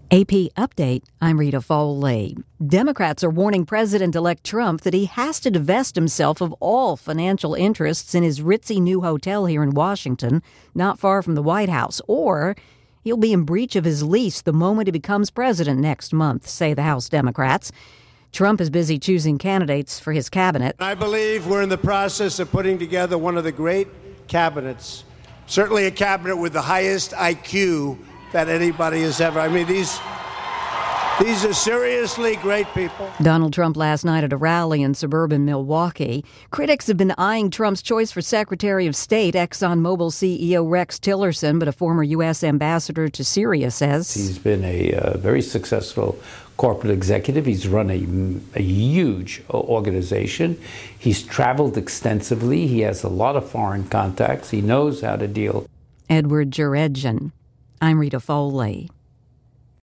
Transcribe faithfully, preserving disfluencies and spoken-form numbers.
A P Update, I'm Rita Foley. Democrats are warning President-elect Trump that he has to divest himself of all financial interests in his ritzy new hotel here in Washington, not far from the White House, or he'll be in breach of his lease the moment he becomes president next month, say the House Democrats. Trump is busy choosing candidates for his cabinet. I believe we're in the process of putting together one of the great cabinets, certainly a cabinet with the highest I Q that anybody has ever. I mean, these these are seriously great people. Donald Trump last night at a rally in suburban Milwaukee. Critics have been eyeing Trump's choice for Secretary of State, ExxonMobil C E O Rex Tillerson, but a former U S ambassador to Syria says he's been a uh, very successful corporate executive. He's run a, a huge organization. He's traveled extensively. He has a lot of foreign contacts. He knows how to deal. Edward Jeredjian. I'm Rita Foley.